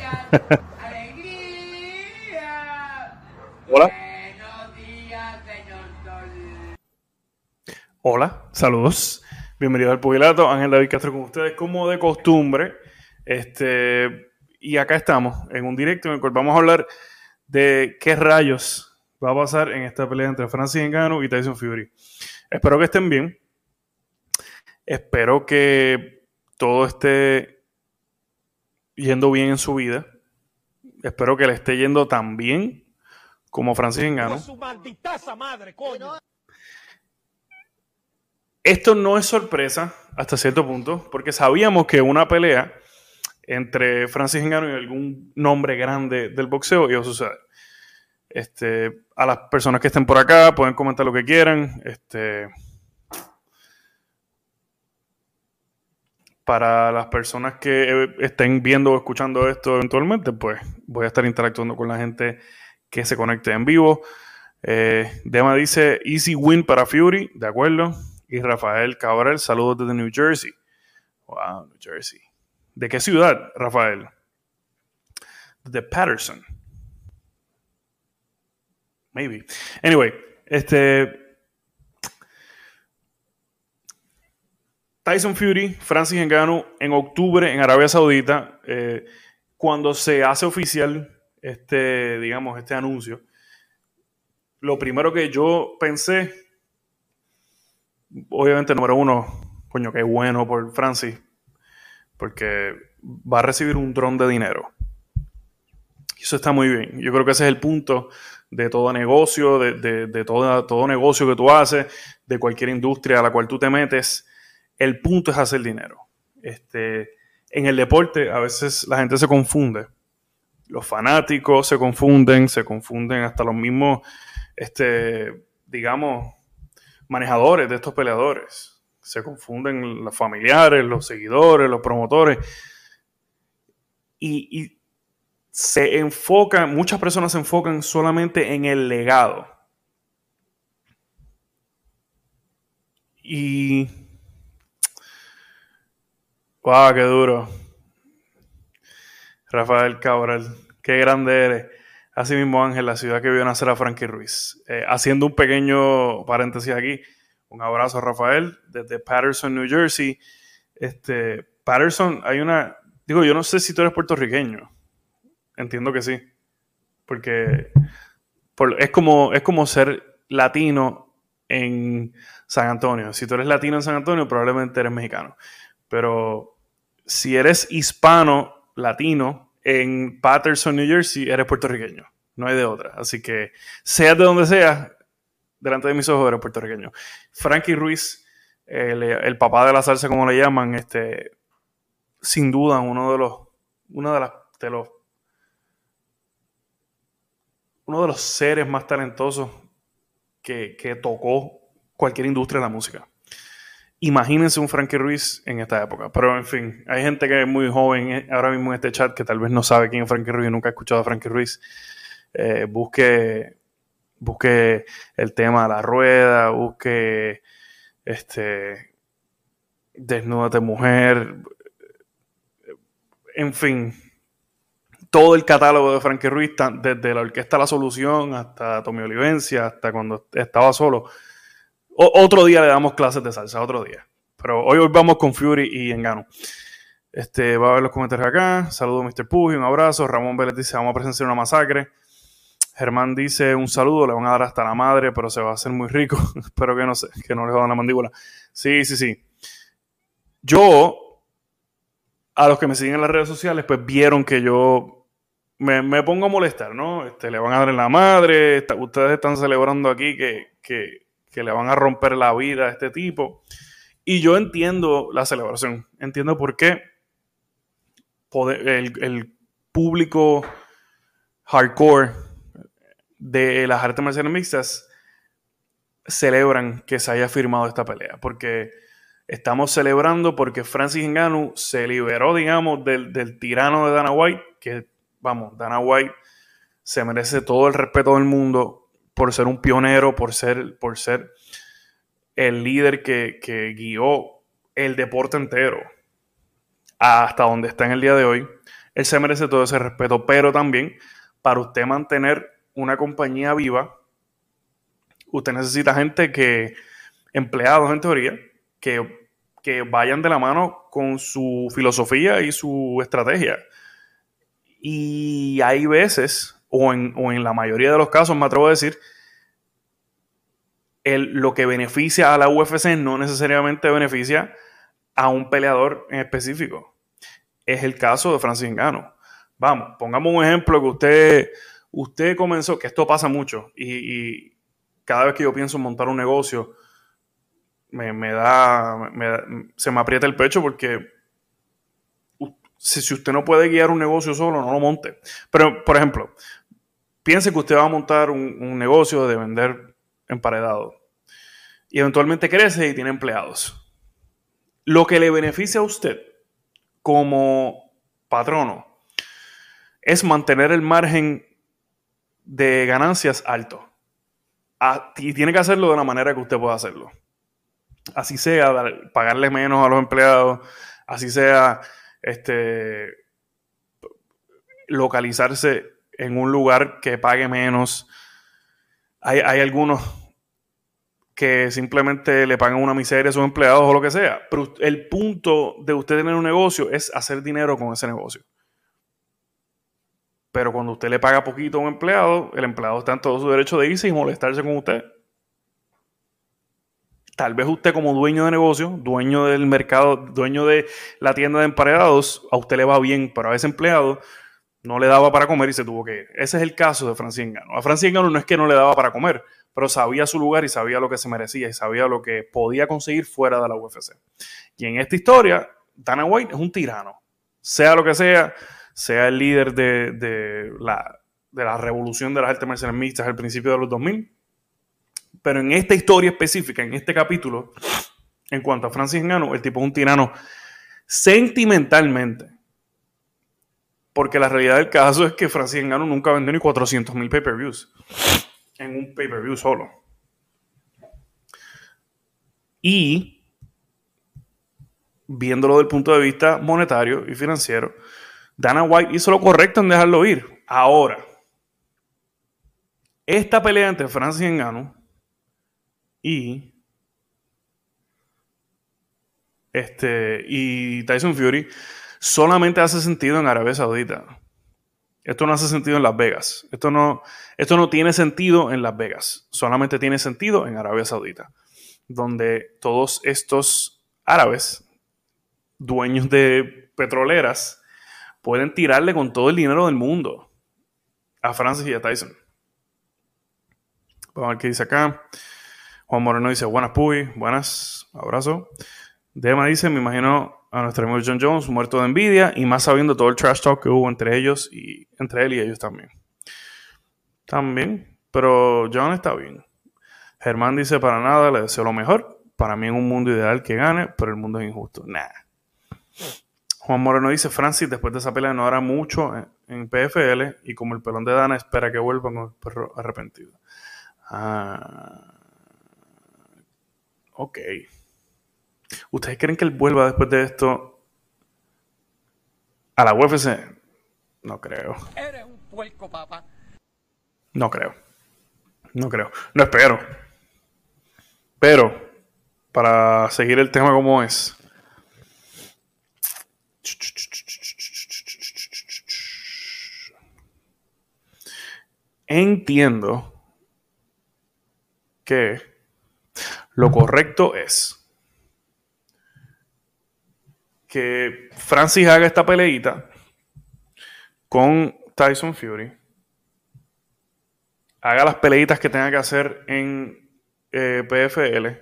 Alegría. Hola. Buenos días, señor Sol. Hola, saludos. Bienvenidos al Pugilato. Ángel David Castro con ustedes, como de costumbre. Y acá estamos, en un directo en el cual vamos a hablar de qué rayos va a pasar en esta pelea entre Francis Ngannou y Tyson Fury. Espero que estén bien. Espero que todo esté yendo bien en su vida. Espero que le esté yendo tan bien como Francis Ngannou. Su malditaza madre, coño. Esto no es sorpresa hasta cierto punto, porque sabíamos que una pelea entre Francis Ngannou y algún nombre grande del boxeo iba a suceder. A las personas que estén por acá pueden comentar lo que quieran. Para las personas que estén viendo o escuchando esto eventualmente, pues voy a estar interactuando con la gente que se conecte en vivo. Dema dice, easy win para Fury, de acuerdo. Y Rafael Cabral, saludos desde New Jersey. Wow, New Jersey. ¿De qué ciudad, Rafael? De Patterson. Maybe. Anyway, Tyson Fury, Francis Ngannou en octubre en Arabia Saudita, cuando se hace oficial este anuncio, lo primero que yo pensé, obviamente número uno, coño, qué bueno por Francis, porque va a recibir un dron de dinero. Y eso está muy bien. Yo creo que ese es el punto de todo negocio, de todo negocio que tú haces, de cualquier industria a la cual tú te metes. El punto es hacer dinero. En el deporte a veces la gente se confunde. Los fanáticos se confunden hasta los mismos, manejadores de estos peleadores. Se confunden los familiares, los seguidores, los promotores. Y muchas personas se enfocan solamente en el legado. Y wow, qué duro. Rafael Cabral, qué grande eres. Así mismo, Ángel, la ciudad que vio nacer a Frankie Ruiz. Haciendo un pequeño paréntesis aquí, un abrazo a Rafael desde Patterson, New Jersey. Patterson, yo no sé si tú eres puertorriqueño. Entiendo que sí. Porque es como ser latino en San Antonio. Si tú eres latino en San Antonio, probablemente eres mexicano. Pero si eres hispano, latino, en Patterson, New Jersey, eres puertorriqueño. No hay de otra. Así que, seas de donde seas, delante de mis ojos eres puertorriqueño. Frankie Ruiz, el papá de la salsa, como le llaman, sin duda, uno de los seres más talentosos que tocó cualquier industria de la música. Imagínense un Frankie Ruiz en esta época. Pero en fin, hay gente que es muy joven ahora mismo en este chat que tal vez no sabe quién es Frankie Ruiz, nunca ha escuchado a Frankie Ruiz. Busque el tema La Rueda, busque Desnúdate Mujer, en fin, todo el catálogo de Frankie Ruiz, desde la Orquesta La Solución hasta Tommy Olivencia, hasta cuando estaba solo. Otro día le damos clases de salsa, otro día. Pero hoy vamos con Fury y Ngannou. Va a ver los comentarios acá. Saludos, Mr. Pugi, un abrazo. Ramón Vélez dice, vamos a presenciar una masacre. Germán dice, un saludo, le van a dar hasta la madre, pero se va a hacer muy rico. Espero que no les jodan la mandíbula. Sí. Yo, a los que me siguen en las redes sociales, pues vieron que yo me pongo a molestar, ¿no? Le van a dar en la madre, ustedes están celebrando aquí que le van a romper la vida a este tipo. Y yo entiendo la celebración, entiendo por qué el público hardcore de las artes marciales mixtas celebran que se haya firmado esta pelea, porque estamos celebrando porque Francis Ngannou se liberó, digamos, del tirano de Dana White, que, vamos, Dana White se merece todo el respeto del mundo por ser un pionero, por ser el líder que guió el deporte entero hasta donde está en el día de hoy. Él se merece todo ese respeto, pero también para usted mantener una compañía viva, usted necesita empleados en teoría, que vayan de la mano con su filosofía y su estrategia. Y hay veces, o en la mayoría de los casos, me atrevo a decir, lo que beneficia a la UFC no necesariamente beneficia a un peleador en específico. Es el caso de Francis Ngannou. Vamos, pongamos un ejemplo que usted comenzó, que esto pasa mucho, y cada vez que yo pienso en montar un negocio, se me aprieta el pecho porque si usted no puede guiar un negocio solo, no lo monte. Pero, por ejemplo, piense que usted va a montar un negocio de vender emparedado y eventualmente crece y tiene empleados. Lo que le beneficia a usted como patrono es mantener el margen de ganancias alto. Y tiene que hacerlo de la manera que usted pueda hacerlo. Así sea, pagarle menos a los empleados, así sea localizarse en un lugar que pague menos. Hay algunos que simplemente le pagan una miseria a sus empleados o lo que sea. Pero el punto de usted tener un negocio es hacer dinero con ese negocio. Pero cuando usted le paga poquito a un empleado, el empleado está en todo su derecho de irse y molestarse con usted. Tal vez usted como dueño de negocio, dueño del mercado, dueño de la tienda de emparedados, a usted le va bien, pero a ese empleado no le daba para comer y se tuvo que ir. Ese es el caso de Francis Ngannou. A Francis Ngannou no es que no le daba para comer, pero sabía su lugar y sabía lo que se merecía y sabía lo que podía conseguir fuera de la UFC. Y en esta historia, Dana White es un tirano. Sea lo que sea el líder de la revolución de las artes marciales mixtas al principio de los 2000. Pero en esta historia específica, en este capítulo, en cuanto a Francis Ngannou, el tipo es un tirano sentimentalmente. Porque la realidad del caso es que Francis Ngannou nunca vendió ni 400,000 pay-per-views en un pay-per-view solo. Y viéndolo desde el punto de vista monetario y financiero, Dana White hizo lo correcto en dejarlo ir. Ahora, esta pelea entre Francis Ngannou y Tyson Fury solamente hace sentido en Arabia Saudita. Esto no hace sentido en Las Vegas. Esto no tiene sentido en Las Vegas. Solamente tiene sentido en Arabia Saudita, donde todos estos árabes, dueños de petroleras, pueden tirarle con todo el dinero del mundo a Francis y a Tyson. Vamos a ver qué dice acá. Juan Moreno dice, buenas Puy, buenas, abrazo. Dema dice, me imagino a nuestro amigo John Jones muerto de envidia y más sabiendo todo el trash talk que hubo entre él y ellos también. También, pero John está bien. Germán dice, para nada, le deseo lo mejor. Para mí en un mundo ideal que gane, pero el mundo es injusto. Nah. Juan Moreno dice, Francis después de esa pelea no hará mucho en PFL y como el pelón de Dana espera que vuelva con el perro arrepentido. Ok. ¿Ustedes creen que él vuelva después de esto a la UFC? No creo. Eres un puerco, papá. No creo. No espero. Pero, para seguir el tema como es. Entiendo que lo correcto es que Francis haga esta peleita con Tyson Fury, haga las peleitas que tenga que hacer en PFL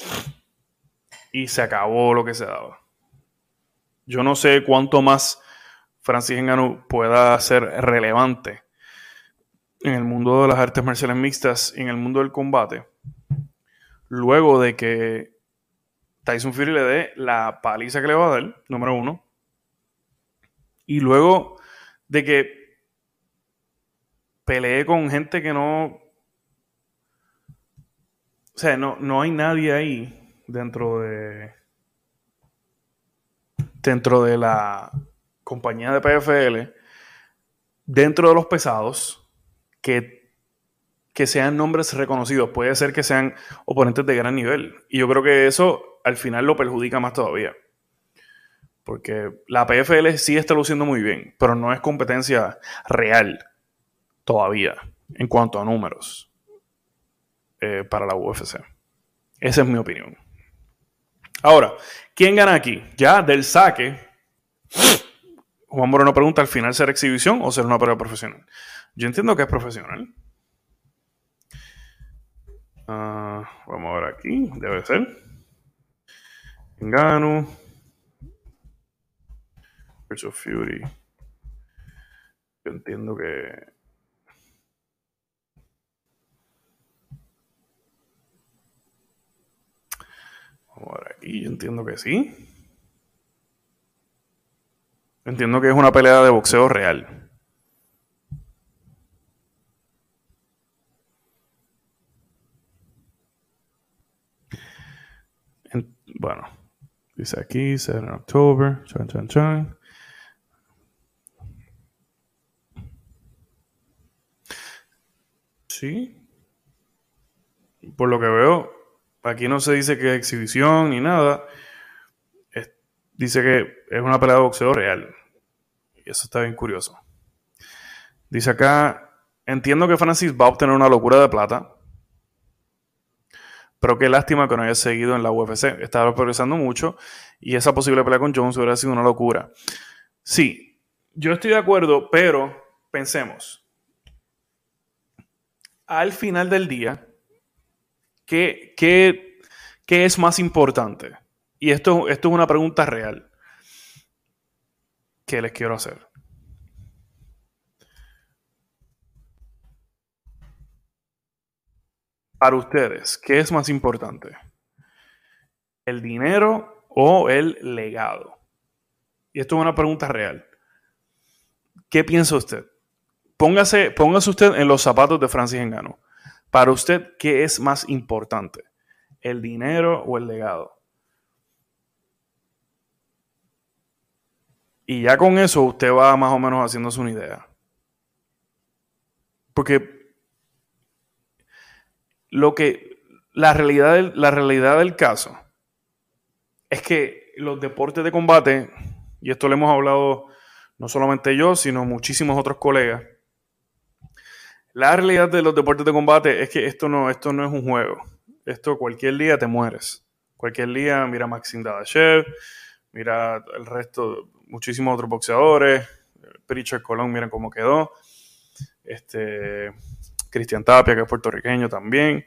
y se acabó lo que se daba. Yo no sé cuánto más Francis Ngannou pueda ser relevante en el mundo de las artes marciales mixtas y en el mundo del combate luego de que Tyson Fury le dé la paliza que le va a dar, número uno, y luego de que pelee con gente que no, o sea, no hay nadie ahí dentro de compañía de PFL dentro de los pesados que sean nombres reconocidos. Puede ser que sean oponentes de gran nivel. Y yo creo que eso al final lo perjudica más todavía. Porque la PFL sí está luciendo muy bien, pero no es competencia real todavía en cuanto a números para la UFC. Esa es mi opinión. Ahora, ¿quién gana aquí? Ya del saque, Juan Moreno pregunta, ¿al final será exhibición o será una pelea profesional? Yo entiendo que es profesional. Vamos a ver aquí, debe ser. Ngannou versus Fury. Yo entiendo que... Vamos a ver aquí, yo entiendo que sí. Entiendo que es una pelea de boxeo real. Bueno, dice aquí, 7 de octubre, chan, chan, chan. Sí. Por lo que veo, aquí no se dice que es exhibición ni nada. Dice que es una pelea de boxeo real. Y eso está bien curioso. Dice acá, entiendo que Francis va a obtener una locura de plata, pero qué lástima que no haya seguido en la UFC. Estaba progresando mucho y esa posible pelea con Jones hubiera sido una locura. Sí, yo estoy de acuerdo, pero pensemos. Al final del día, ¿qué es más importante? Y esto es una pregunta real que les quiero hacer. Para ustedes, ¿qué es más importante? ¿El dinero o el legado? Y esto es una pregunta real. ¿Qué piensa usted? Póngase usted en los zapatos de Francis Ngannou. Para usted, ¿qué es más importante? ¿El dinero o el legado? Y ya con eso usted va más o menos haciéndose una idea. Porque la realidad del caso es que los deportes de combate, y esto lo hemos hablado no solamente yo, sino muchísimos otros colegas, la realidad de los deportes de combate es que esto no es un juego. Esto cualquier día te mueres. Cualquier día, mira Maxim Dadashev, mira el resto, muchísimos otros boxeadores, Richard Colón, miren cómo quedó. Cristian Tapia, que es puertorriqueño también.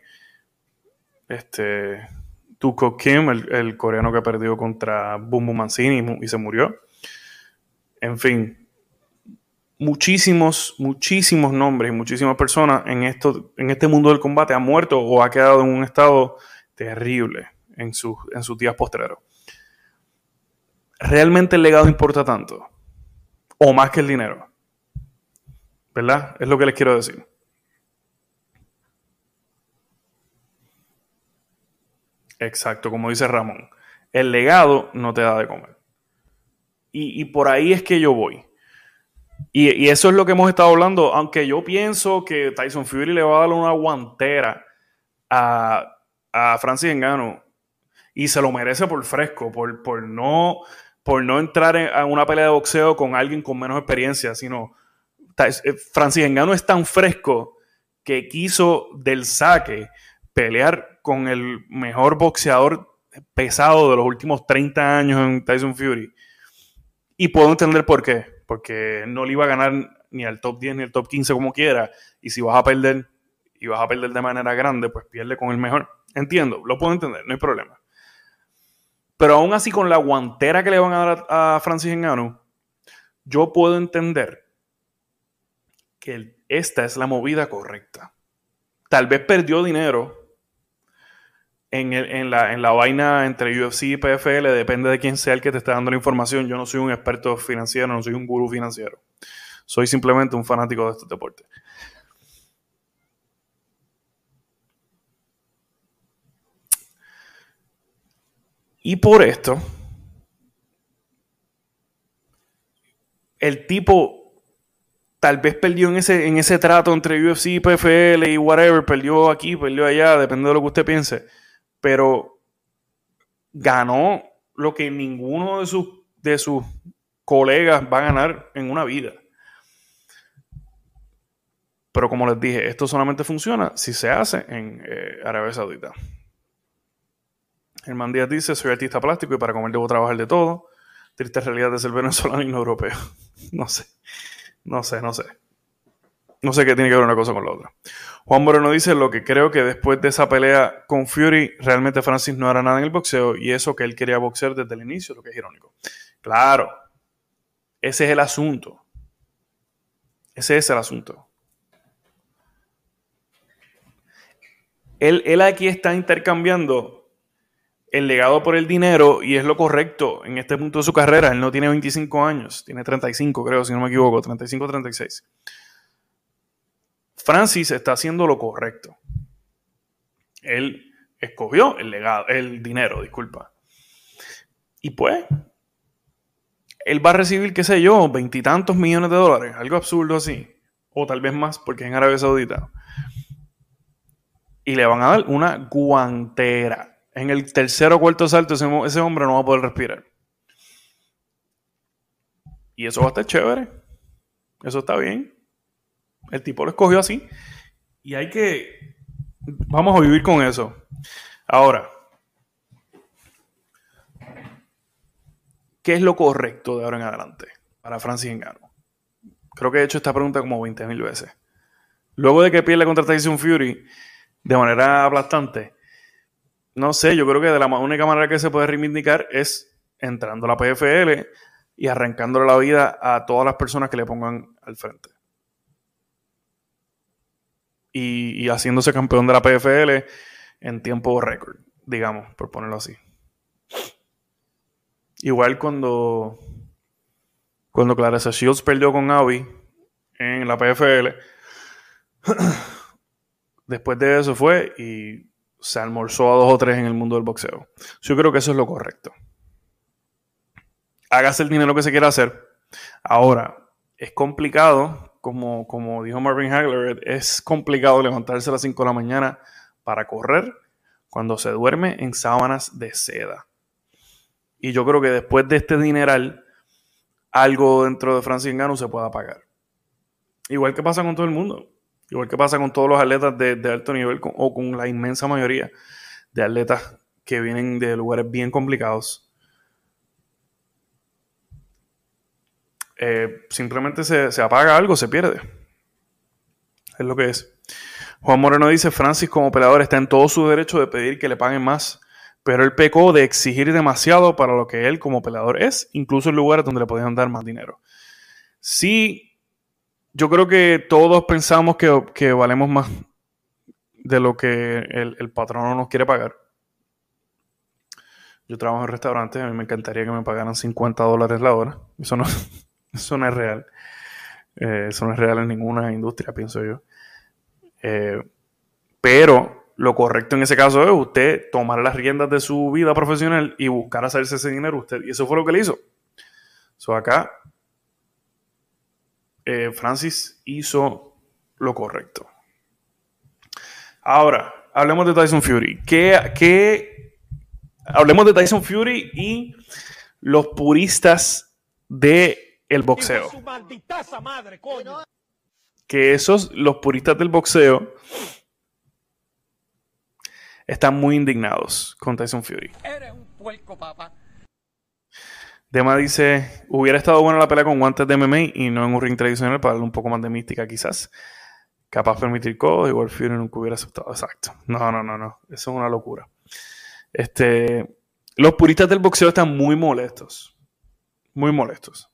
Tuco Kim, el coreano que perdió contra Bum Bum Mancini y se murió. En fin, muchísimos nombres y muchísimas personas en este mundo del combate han muerto o ha quedado en un estado terrible en sus días postreros. ¿Realmente el legado importa tanto? ¿O más que el dinero? ¿Verdad? Es lo que les quiero decir. Exacto, como dice Ramón. El legado no te da de comer. Y por ahí es que yo voy. Y eso es lo que hemos estado hablando, aunque yo pienso que Tyson Fury le va a dar una guantera a Francis Ngannou y se lo merece por fresco, por no entrar a una pelea de boxeo con alguien con menos experiencia, sino Francis Ngannou es tan fresco que quiso del saque pelear con el mejor boxeador pesado de los últimos 30 años en Tyson Fury. Y puedo entender por qué. Porque no le iba a ganar ni al top 10 ni al top 15 como quiera. Y si vas a perder, y vas a perder de manera grande, pues pierde con el mejor. Entiendo, lo puedo entender, no hay problema. Pero aún así, con la guantera que le van a dar a Francis Ngannou, yo puedo entender que esta es la movida correcta. Tal vez perdió dinero en la vaina entre UFC y PFL, depende de quién sea el que te esté dando la información. Yo no soy un experto financiero, no soy un gurú financiero. Soy simplemente un fanático de este deporte. Y por esto, el tipo tal vez perdió en ese trato entre UFC, PFL y whatever, perdió aquí, perdió allá, depende de lo que usted piense, pero ganó lo que ninguno de sus colegas va a ganar en una vida. Pero como les dije, esto solamente funciona si se hace en Arabia Saudita. Germán Díaz dice: soy artista plástico y para comer debo trabajar de todo. Triste realidad de ser venezolano y no europeo. No sé qué tiene que ver una cosa con la otra. Juan Moreno dice: lo que creo que después de esa pelea con Fury, realmente Francis no era nada en el boxeo y eso que él quería boxear desde el inicio, lo que es irónico. Claro, ese es el asunto. Ese es el asunto. Él aquí está intercambiando el legado por el dinero y es lo correcto en este punto de su carrera. Él no tiene 25 años, tiene 35 creo, si no me equivoco, 35 o 36. Francis está haciendo lo correcto. Él escogió el dinero, disculpa. Y pues, él va a recibir, qué sé yo, 20 y tantos millones de dólares, algo absurdo así. O tal vez más, porque es en Arabia Saudita. Y le van a dar una guantera. En el tercer o cuarto salto, ese hombre no va a poder respirar. Y eso va a estar chévere. Eso está bien. El tipo lo escogió así. Y vamos a vivir con eso. Ahora, ¿qué es lo correcto de ahora en adelante para Francis Ngannou? Creo que he hecho esta pregunta como 20,000 veces. Luego de que pierde contra Tyson Fury de manera aplastante, no sé, yo creo que de la única manera que se puede reivindicar es entrando a la PFL y arrancándole la vida a todas las personas que le pongan al frente. Y haciéndose campeón de la PFL en tiempo récord, digamos, por ponerlo así. Igual cuando Claressa Shields perdió con Abbey en la PFL, después de eso fue y se almorzó a 2 o 3 en el mundo del boxeo. Yo creo que eso es lo correcto. Hágase el dinero que se quiera hacer. Ahora, es complicado, como dijo Marvin Hagler, es complicado levantarse a las 5 de la mañana para correr cuando se duerme en sábanas de seda. Y yo creo que después de este dineral, algo dentro de Francis Ngannou se pueda pagar. Igual que pasa con todo el mundo. Igual que pasa con todos los atletas de alto nivel o con la inmensa mayoría de atletas que vienen de lugares bien complicados. Simplemente se apaga algo, se pierde. Es lo que es. Juan Moreno dice: Francis como peleador está en todo su derecho de pedir que le paguen más, pero él pecó de exigir demasiado para lo que él como peleador es, incluso en lugares donde le podían dar más dinero. Sí, yo creo que todos pensamos que valemos más de lo que el patrono nos quiere pagar. Yo trabajo en restaurantes, a mí me encantaría que me pagaran $50 la hora. Eso no es real. Eso no es real en ninguna industria, pienso yo. Pero lo correcto en ese caso es usted tomar las riendas de su vida profesional y buscar hacerse ese dinero usted. Y eso fue lo que le hizo. Acá Francis hizo lo correcto. Ahora, hablemos de Tyson Fury. Hablemos de Tyson Fury y los puristas del boxeo. Su malditaza madre, coño. Que los puristas del boxeo están muy indignados con Tyson Fury. Eres un puerco, papá. Dema dice: hubiera estado buena la pelea con guantes de MMA y no en un ring tradicional para darle un poco más de mística quizás. Capaz permitir codos, igual Fury nunca hubiera aceptado. Exacto. No. Eso es una locura. Los puristas del boxeo están muy molestos. Muy molestos.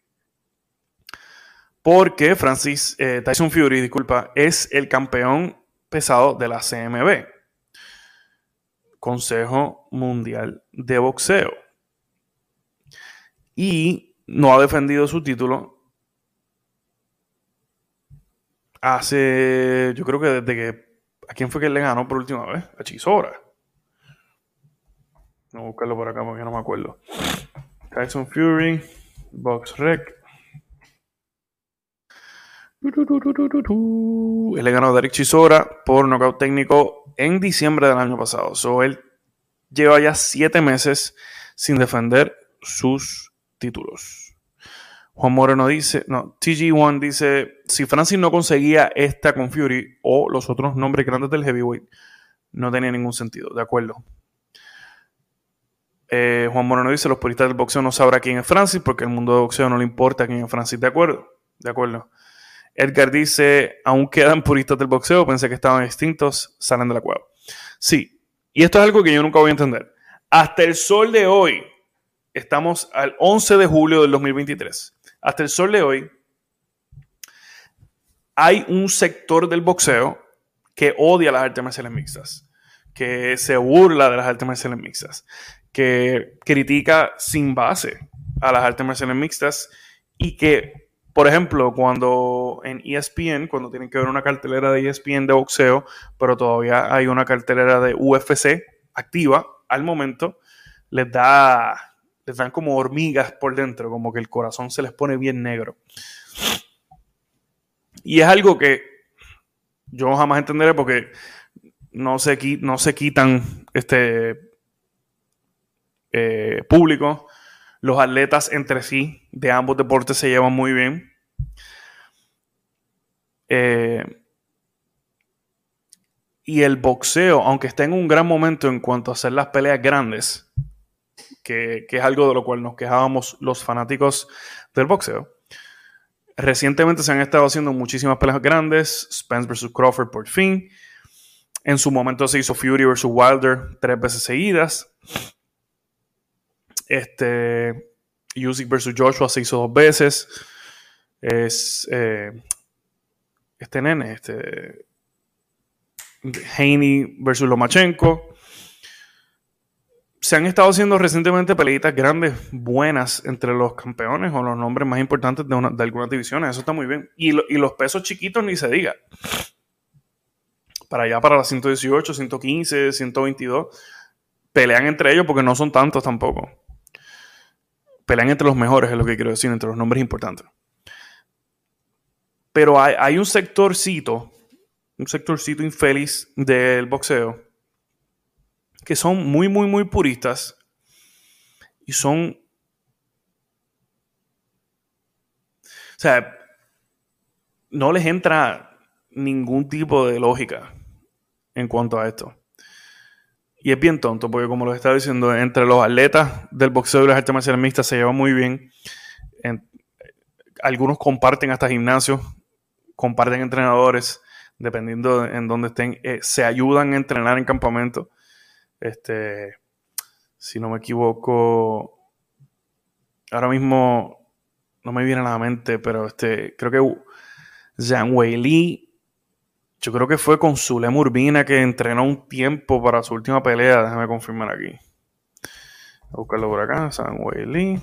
Porque Tyson Fury, disculpa, es el campeón pesado de la CMB. Consejo Mundial de Boxeo. Y no ha defendido su título yo creo que desde que... ¿A quién fue que le ganó por última vez? A Chisora. Voy a buscarlo por acá porque no me acuerdo. Tyson Fury, BoxRec. Él le ganó a Derek Chisora por nocaut técnico en diciembre del año pasado. So, él lleva ya 7 meses sin defender sus títulos. Juan Moreno dice, TG1 dice, si Francis no conseguía esta con Fury o los otros nombres grandes del heavyweight, no tenía ningún sentido. De acuerdo. Juan Moreno dice, los puristas del boxeo no sabrán quién es Francis porque el mundo del boxeo no le importa quién es Francis. De acuerdo. De acuerdo. Edgar dice, aún quedan puristas del boxeo, pensé que estaban extintos, salen de la cueva. Sí, y esto es algo que yo nunca voy a entender. Hasta el sol de hoy, estamos al 11 de julio del 2023, hasta el sol de hoy, hay un sector del boxeo que odia las artes marciales mixtas, que se burla de las artes marciales mixtas, que critica sin base a las artes marciales mixtas y que, por ejemplo, cuando en ESPN, cuando tienen que ver una cartelera de ESPN de boxeo, pero todavía hay una cartelera de UFC activa al momento, les dan como hormigas por dentro, como que el corazón se les pone bien negro. Y es algo que yo jamás entenderé porque no se quitan público. Los atletas entre sí de ambos deportes se llevan muy bien. Y el boxeo, aunque está en un gran momento en cuanto a hacer las peleas grandes, que es algo de lo cual nos quejábamos los fanáticos del boxeo, recientemente se han estado haciendo muchísimas peleas grandes. Spence vs. Crawford por fin. En su momento se hizo Fury vs. Wilder 3 veces seguidas. Usyk vs. Joshua se hizo 2 veces. Haney vs. Lomachenko. Se han estado haciendo recientemente peleitas grandes, buenas entre los campeones o los nombres más importantes de algunas divisiones. Eso está muy bien. Y los pesos chiquitos ni se diga. Para allá, para las 118, 115, 122, pelean entre ellos porque no son tantos tampoco. Pelean entre los mejores, es lo que quiero decir, entre los nombres importantes. Pero hay un sectorcito infeliz del boxeo que son muy, muy, muy puristas y son... O sea, no les entra ningún tipo de lógica en cuanto a esto. Y es bien tonto, porque como lo estaba diciendo, entre los atletas del boxeo y las artes marciales mixtas se llevan muy bien. Algunos comparten hasta gimnasios, comparten entrenadores, dependiendo en dónde estén. Se ayudan a entrenar en campamento. Si no me equivoco, ahora mismo no me viene a la mente, pero creo que Zhang Weili, yo creo que fue con Zulem Urbina que entrenó un tiempo para su última pelea. Déjame confirmar aquí. Voy a buscarlo por acá. Zhang Weili.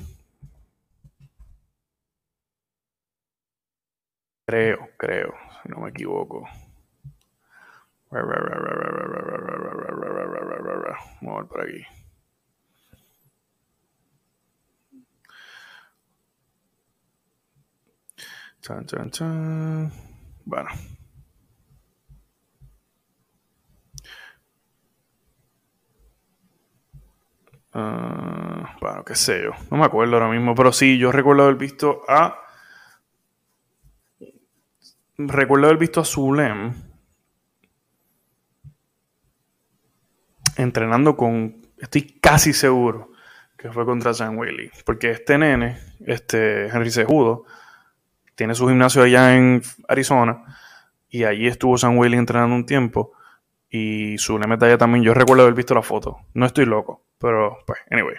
Creo, si no me equivoco. Vamos a ver por aquí. Bueno. Bueno, qué sé yo. No me acuerdo ahora mismo, pero sí, yo recuerdo haber visto a Zulem entrenando con... Estoy casi seguro que fue contra Zhang Weili. Porque este nene, Henry Cejudo, tiene su gimnasio allá en Arizona. Y allí estuvo Zhang Weili entrenando un tiempo. Y Zulem está allá también. Yo recuerdo haber visto la foto. No estoy loco. Pero, pues, anyway.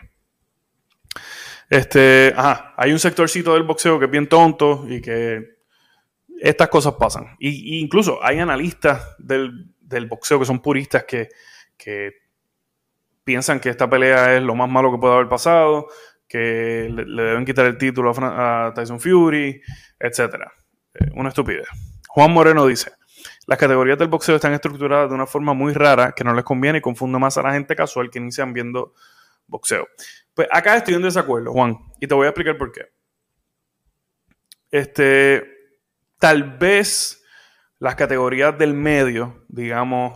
Hay un sectorcito del boxeo que es bien tonto y que estas cosas pasan. Y incluso hay analistas del boxeo que son puristas que piensan que esta pelea es lo más malo que puede haber pasado, que le deben quitar el título a Tyson Fury, etc. Una estupidez. Juan Moreno dice: las categorías del boxeo están estructuradas de una forma muy rara que no les conviene y confunde más a la gente casual que inician viendo boxeo. Pues acá estoy en desacuerdo, Juan, y te voy a explicar por qué. tal vez las categorías del medio, digamos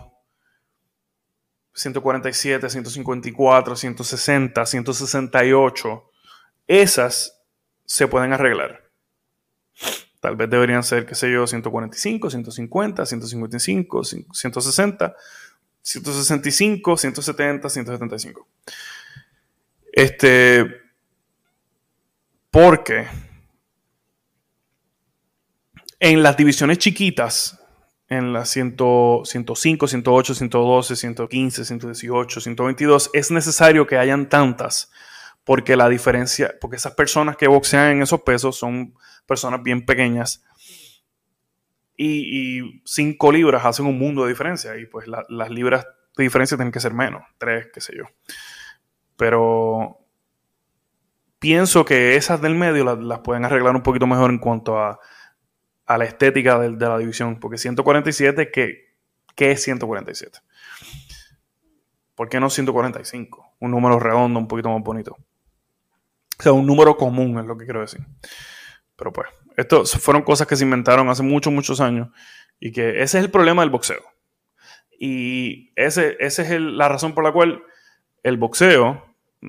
147, 154, 160, 168, esas se pueden arreglar. Tal vez deberían ser, qué sé yo, 145, 150, 155, 160, 165, 170, 175. Porque en las divisiones chiquitas, en las 105, 108, 112, 115, 118, 122, es necesario que hayan tantas, porque la diferencia, porque esas personas que boxean en esos pesos son personas bien pequeñas y 5 libras hacen un mundo de diferencia, y pues las libras de diferencia tienen que ser menos, 3, qué sé yo. Pero pienso que esas del medio las pueden arreglar un poquito mejor en cuanto a la estética de la división, porque 147, ¿qué es 147? ¿Por qué no 145? Un número redondo, un poquito más bonito. O sea, un número común es lo que quiero decir. Pero pues, estos fueron cosas que se inventaron hace muchos, muchos años, y que ese es el problema del boxeo. Y esa es la razón por la cual el boxeo,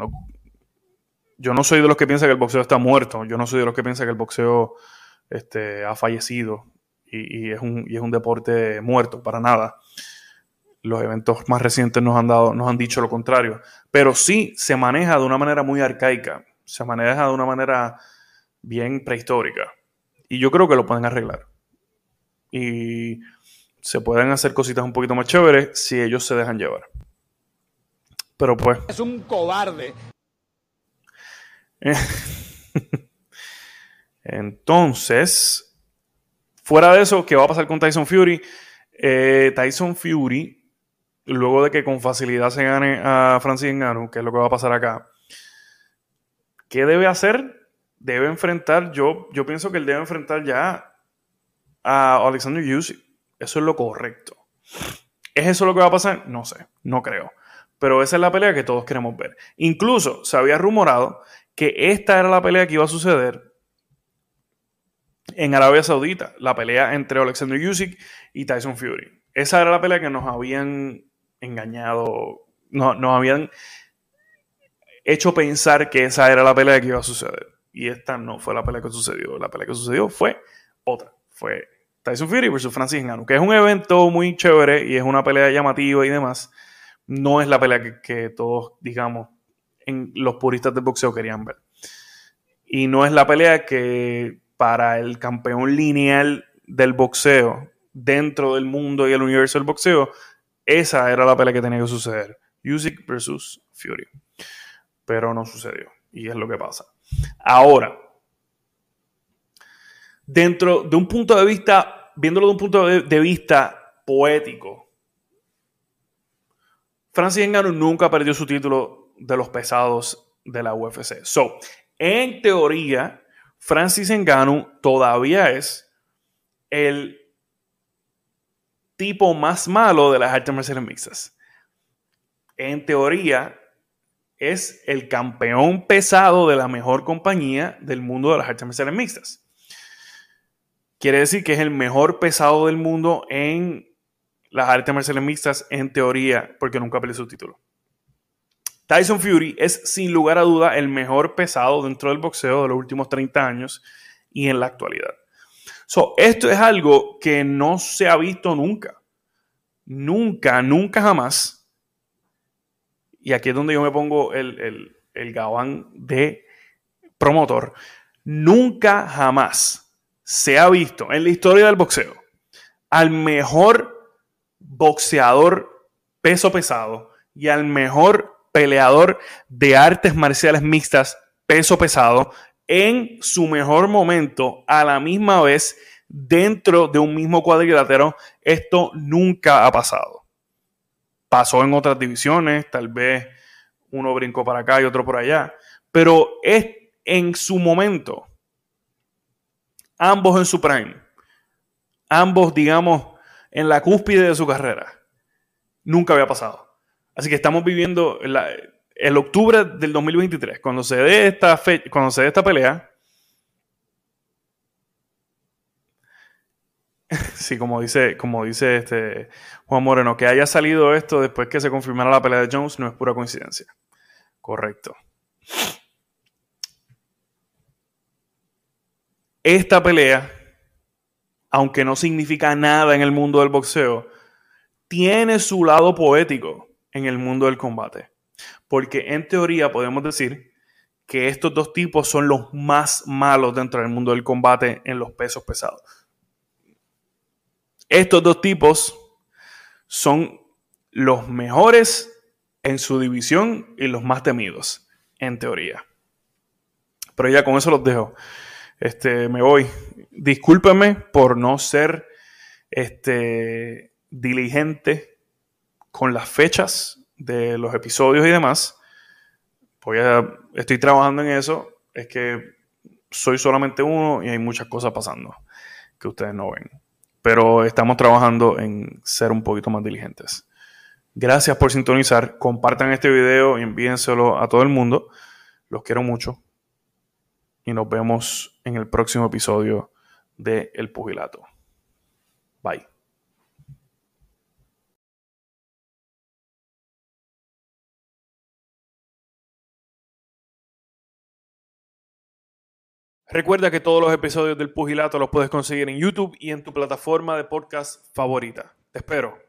yo no soy de los que piensan que el boxeo está muerto, yo no soy de los que piensan que el boxeo ha fallecido y es un deporte muerto, para nada. Los eventos más recientes nos han dicho lo contrario, pero sí se maneja de una manera muy arcaica, se maneja de una manera bien prehistórica, y yo creo que lo pueden arreglar y se pueden hacer cositas un poquito más chéveres si ellos se dejan llevar. Pero pues Es un cobarde. Entonces, fuera de eso, ¿qué va a pasar con Tyson Fury? Tyson Fury, luego de que con facilidad se gane a Francis Ngannou, que es lo que va a pasar acá, ¿qué debe hacer? Debe enfrentar, yo pienso que él debe enfrentar ya a Alexander Usyk. Eso es lo correcto. ¿Es eso lo que va a pasar? No sé, no creo. Pero esa es la pelea que todos queremos ver. Incluso se había rumorado que esta era la pelea que iba a suceder en Arabia Saudita, la pelea entre Alexander Usyk y Tyson Fury. Esa era la pelea que nos habían engañado, nos habían hecho pensar que esa era la pelea que iba a suceder. Y esta no fue la pelea que sucedió. La pelea que sucedió fue otra. Fue Tyson Fury versus Francis Ngannou, que es un evento muy chévere y es una pelea llamativa y demás. No es la pelea que todos, digamos, los puristas del boxeo querían ver. Y no es la pelea que para el campeón lineal del boxeo, dentro del mundo y el universo del boxeo, esa era la pelea que tenía que suceder. Usyk versus Fury. Pero no sucedió. Y es lo que pasa. Ahora, dentro de un punto de vista, viéndolo de un punto de vista poético, Francis Ngannou nunca perdió su título de los pesados de la UFC. So, en teoría, Francis Ngannou todavía es el tipo más malo de las artes marciales mixtas. En teoría, es el campeón pesado de la mejor compañía del mundo de las artes marciales mixtas. Quiere decir que es el mejor pesado del mundo en las artes marciales mixtas, en teoría, porque nunca perdió su título. Tyson Fury es sin lugar a duda el mejor pesado dentro del boxeo de los últimos 30 años y en la actualidad. So, esto es algo que no se ha visto nunca. Nunca jamás. Y aquí es donde yo me pongo el gabán de promotor. Nunca jamás se ha visto en la historia del boxeo al mejor boxeador peso pesado y al mejor peleador de artes marciales mixtas peso pesado en su mejor momento a la misma vez dentro de un mismo cuadrilátero. Esto nunca ha pasado. Pasó en otras divisiones, tal vez uno brincó para acá y otro por allá, pero es en su momento, ambos en su prime, ambos, digamos, en la cúspide de su carrera, nunca había pasado. Así que estamos viviendo el octubre del 2023, cuando se dé esta pelea, Sí, como dice Juan Moreno, que haya salido esto después que se confirmara la pelea de Jones no es pura coincidencia. Correcto. Esta pelea, aunque no significa nada en el mundo del boxeo, tiene su lado poético en el mundo del combate. Porque en teoría podemos decir que estos dos tipos son los más malos dentro del mundo del combate en los pesos pesados. Estos dos tipos son los mejores en su división y los más temidos, en teoría. Pero ya con eso los dejo. Me voy. Discúlpenme por no ser diligente con las fechas de los episodios y demás. Estoy trabajando en eso. Es que soy solamente uno y hay muchas cosas pasando que ustedes no ven. Pero estamos trabajando en ser un poquito más diligentes. Gracias por sintonizar. Compartan este video y envíenselo a todo el mundo. Los quiero mucho. Y nos vemos en el próximo episodio de El Pugilato. Bye. Recuerda que todos los episodios del Pugilato los puedes conseguir en YouTube y en tu plataforma de podcast favorita. Te espero.